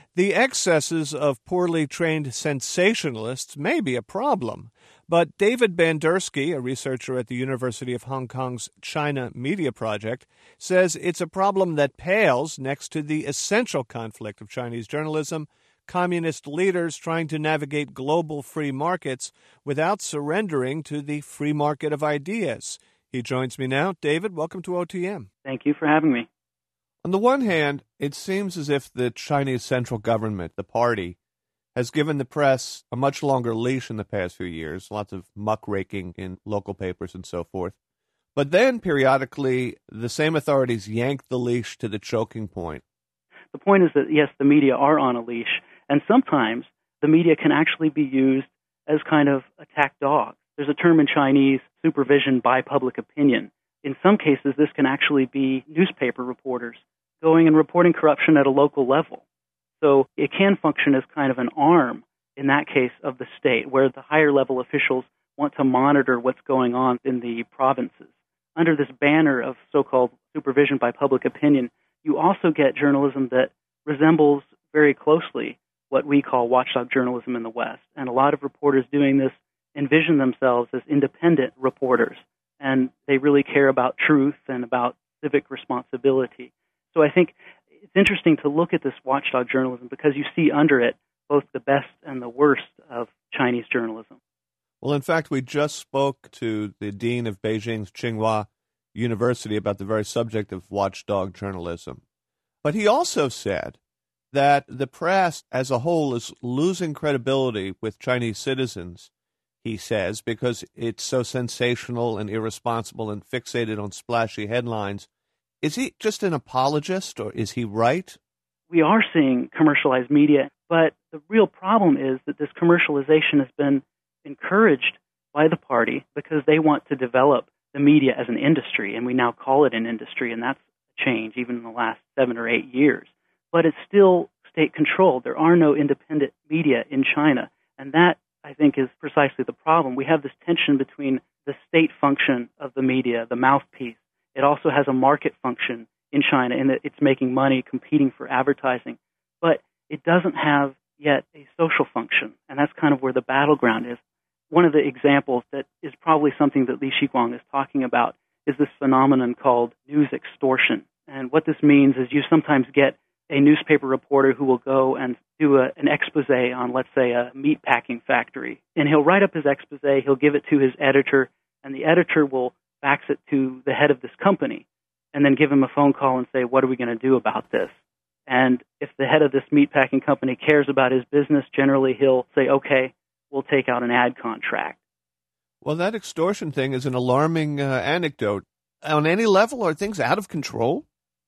The excesses of poorly trained sensationalists may be a problem, but David Bandersky, a researcher at the University of Hong Kong's China Media Project, says it's a problem that pales next to the essential conflict of Chinese journalism, communist leaders trying to navigate global free markets without surrendering to the free market of ideas. He joins me now. David, welcome to OTM. Thank you for having me. On the one hand, it seems as if the Chinese central government, the party, has given the press a much longer leash in the past few years, lots of muckraking in local papers and so forth. But then, periodically, the same authorities yank the leash to the choking point. The point is that, yes, the media are on a leash, and sometimes the media can actually be used as kind of attack dogs. There's a term in Chinese, supervision by public opinion. In some cases, this can actually be newspaper reporters going and reporting corruption at a local level. So it can function as kind of an arm, in that case, of the state, where the higher level officials want to monitor what's going on in the provinces. Under this banner of so-called supervision by public opinion, you also get journalism that resembles very closely what we call watchdog journalism in the West. And a lot of reporters doing this envision themselves as independent reporters, and they really care about truth and about civic responsibility. So I think it's interesting to look at this watchdog journalism because you see under it both the best and the worst of Chinese journalism. Well, in fact, we just spoke to the dean of Beijing's Tsinghua University about the very subject of watchdog journalism. But he also said that the press as a whole is losing credibility with Chinese citizens, he says, because it's so sensational and irresponsible and fixated on splashy headlines. Is he just an apologist, or is he right? We are seeing commercialized media, but the real problem is that this commercialization has been encouraged by the party because they want to develop the media as an industry, and we now call it an industry, and that's a change even in the last 7 or 8 years. But it's still state-controlled. There are no independent media in China, and that, I think, is precisely the problem. We have this tension between the state function of the media, the mouthpiece. It also has a market function in China in that it's making money competing for advertising. But it doesn't have yet a social function, and that's kind of where the battleground is. One of the examples that is probably something that Li Shiguang is talking about is this phenomenon called news extortion. And what this means is you sometimes get a newspaper reporter who will go and do an expose on, let's say, a meat packing factory. And he'll write up his expose, he'll give it to his editor, and the editor will fax it to the head of this company and then give him a phone call and say, what are we going to do about this? And if the head of this meatpacking company cares about his business, generally he'll say, okay, we'll take out an ad contract. Well, that extortion thing is an alarming anecdote. On any level, are things out of control?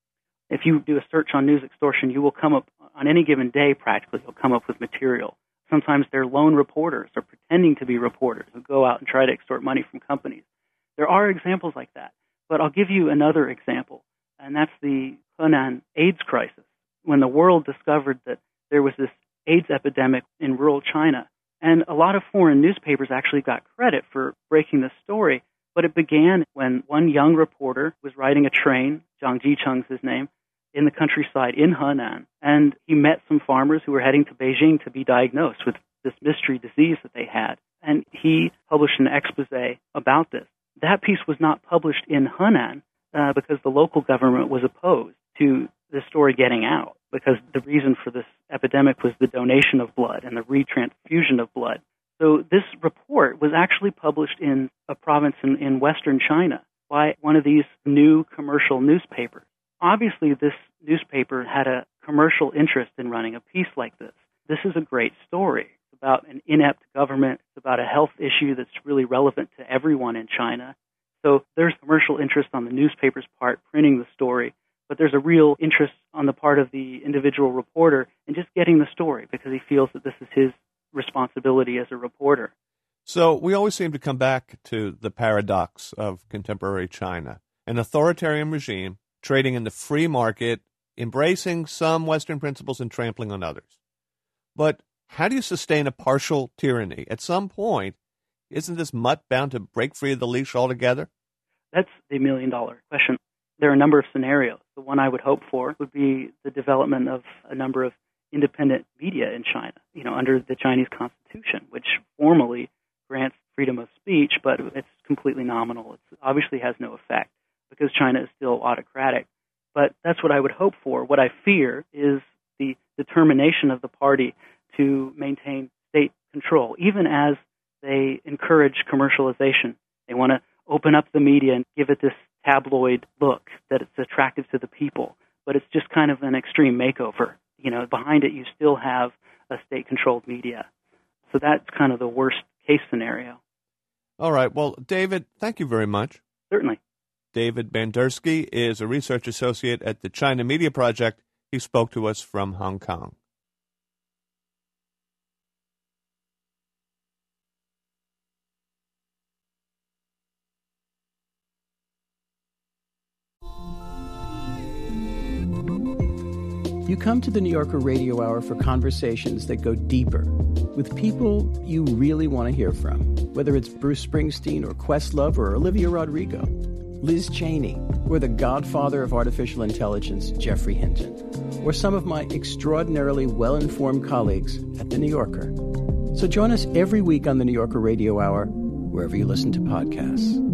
If you do a search on news extortion, you will come up, on any given day practically, you'll come up with material. Sometimes they're lone reporters or pretending to be reporters who go out and try to extort money from companies. There are examples like that, but I'll give you another example, and that's the Henan AIDS crisis, when the world discovered that there was this AIDS epidemic in rural China. And a lot of foreign newspapers actually got credit for breaking this story, but it began when one young reporter was riding a train, Zhang Jicheng's his name, in the countryside in Henan, and he met some farmers who were heading to Beijing to be diagnosed with this mystery disease that they had, and he published an expose about this. That piece was not published in Henan because the local government was opposed to the story getting out, because the reason for this epidemic was the donation of blood and the retransfusion of blood. So this report was actually published in a province in western China by one of these new commercial newspapers. Obviously, this newspaper had a commercial interest in running a piece like this. This is a great story. It's about an inept government. It's about a health issue that's really relevant to everyone in China. So there's commercial interest on the newspaper's part printing the story, but there's a real interest on the part of the individual reporter in just getting the story because he feels that this is his responsibility as a reporter. So we always seem to come back to the paradox of contemporary China, an authoritarian regime trading in the free market, embracing some Western principles and trampling on others. But how do you sustain a partial tyranny? At some point, isn't this mutt bound to break free of the leash altogether? That's the million-dollar question. There are a number of scenarios. The one I would hope for would be the development of a number of independent media in China, under the Chinese Constitution, which formally grants freedom of speech, but it's completely nominal. It obviously has no effect because China is still autocratic. But that's what I would hope for. What I fear is the determination of the party to maintain state control, even as they encourage commercialization. They want to open up the media and give it this tabloid look that it's attractive to the people, but it's just kind of an extreme makeover. Behind it you still have a state-controlled media. So that's kind of the worst case scenario. All right. Well, David, thank you very much. Certainly. David Bandersky is a research associate at the China Media Project. He spoke to us from Hong Kong. You come to the New Yorker Radio Hour for conversations that go deeper with people you really want to hear from, whether it's Bruce Springsteen or Questlove or Olivia Rodrigo, Liz Cheney, or the godfather of artificial intelligence, Geoffrey Hinton, or some of my extraordinarily well-informed colleagues at The New Yorker. So join us every week on the New Yorker Radio Hour, wherever you listen to podcasts.